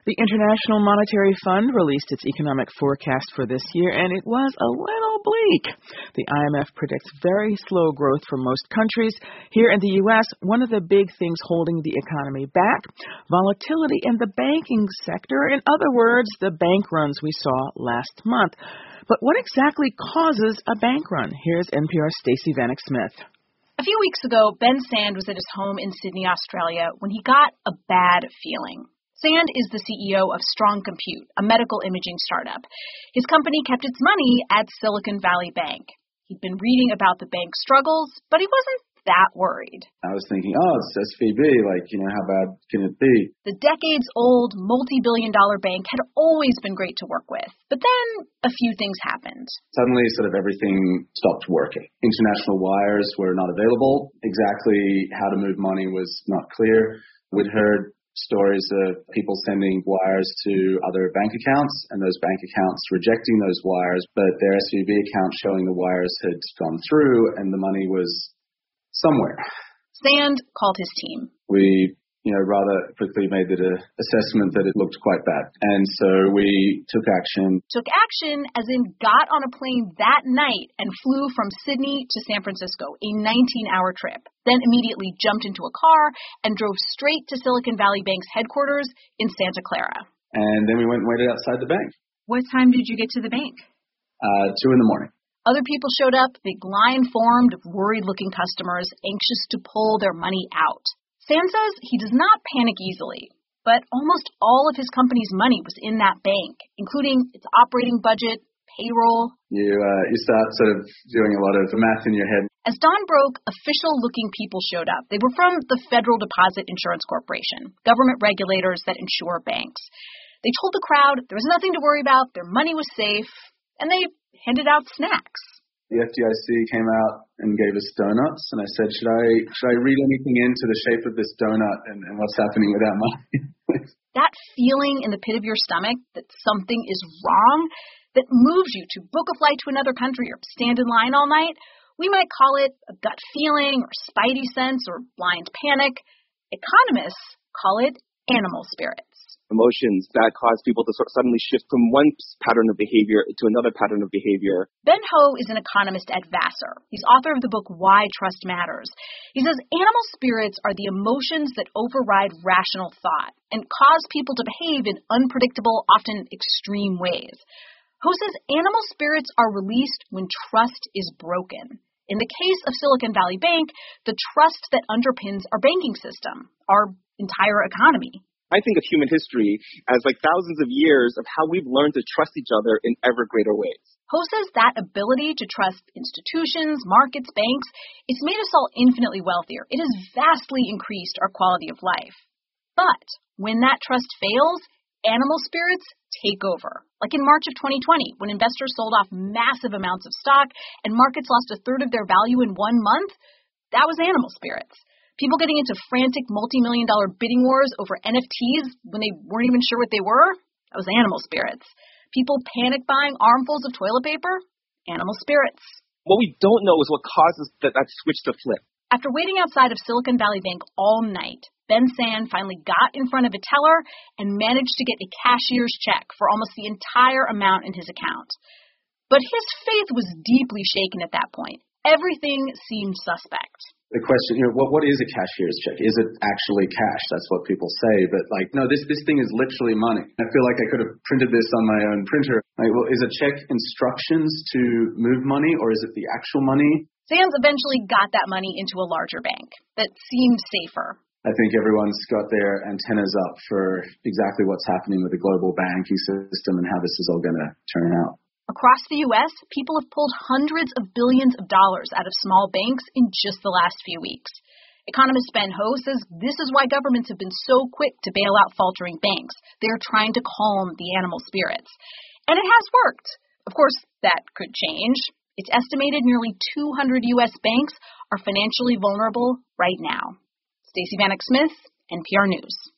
The International Monetary Fund released its economic forecast for this year, and it was a little bleak. The IMF predicts very slow growth for most countries. Here in the U.S., one of the big things holding the economy back, volatility in the banking sector. In other words, the bank runs we saw last month. But what exactly causes a bank run? Here's NPR's Stacey Vanek Smith. A few weeks ago, Ben Sand was at his home in Sydney, Australia, when he got a bad feeling. Sand is the CEO of Strong Compute, a medical imaging startup. His company kept its money at Silicon Valley Bank. He'd been reading about the bank's struggles, but he wasn't that worried. I was thinking, it's SVB, how bad can it be? The decades-old, multi-billion-dollar bank had always been great to work with. But then a few things happened. Suddenly, everything stopped working. International wires were not available. Exactly how to move money was not clear. We'd heard stories of people sending wires to other bank accounts and those bank accounts rejecting those wires, but their SVB account showing the wires had gone through and the money was somewhere. Sand called his team. We rather quickly made the assessment that it looked quite bad. And so we took action. Took action as in got on a plane that night and flew from Sydney to San Francisco, a 19-hour trip. Then immediately jumped into a car and drove straight to Silicon Valley Bank's headquarters in Santa Clara. And then we went and waited outside the bank. What time did you get to the bank? 2 a.m. Other people showed up, big line formed of worried-looking customers anxious to pull their money out. Sand says he does not panic easily, but almost all of his company's money was in that bank, including its operating budget, payroll. You start doing a lot of math in your head. As dawn broke, official-looking people showed up. They were from the Federal Deposit Insurance Corporation, government regulators that insure banks. They told the crowd there was nothing to worry about, their money was safe, and they handed out snacks. The FDIC came out and gave us donuts, and I said, should I read anything into the shape of this donut and what's happening with that money? That feeling in the pit of your stomach that something is wrong, that moves you to book a flight to another country or stand in line all night, we might call it a gut feeling or spidey sense or blind panic. Economists call it animal spirits. Emotions that cause people to suddenly shift from one pattern of behavior to another pattern of behavior. Ben Ho is an economist at Vassar. He's author of the book Why Trust Matters. He says animal spirits are the emotions that override rational thought and cause people to behave in unpredictable, often extreme ways. Ho says animal spirits are released when trust is broken. In the case of Silicon Valley Bank, the trust that underpins our banking system, our entire economy. I think of human history as thousands of years of how we've learned to trust each other in ever greater ways. Ho says that ability to trust institutions, markets, banks, it's made us all infinitely wealthier. It has vastly increased our quality of life. But when that trust fails, animal spirits take over. Like in March of 2020, when investors sold off massive amounts of stock and markets lost a third of their value in 1 month, that was animal spirits. People getting into frantic multi-million-dollar bidding wars over NFTs when they weren't even sure what they were? That was animal spirits. People panic buying armfuls of toilet paper? Animal spirits. What we don't know is what causes that switch to flip. After waiting outside of Silicon Valley Bank all night, Ben Sand finally got in front of a teller and managed to get a cashier's check for almost the entire amount in his account. But his faith was deeply shaken at that point. Everything seemed suspect. The question, what is a cashier's check? Is it actually cash? That's what people say. But no, this thing is literally money. I feel like I could have printed this on my own printer. Is a check instructions to move money or is it the actual money? Sands eventually got that money into a larger bank that seemed safer. I think everyone's got their antennas up for exactly what's happening with the global banking system and how this is all going to turn out. Across the U.S., people have pulled hundreds of billions of dollars out of small banks in just the last few weeks. Economist Ben Ho says this is why governments have been so quick to bail out faltering banks. They are trying to calm the animal spirits. And it has worked. Of course, that could change. It's estimated nearly 200 U.S. banks are financially vulnerable right now. Stacey Vanek Smith, NPR News.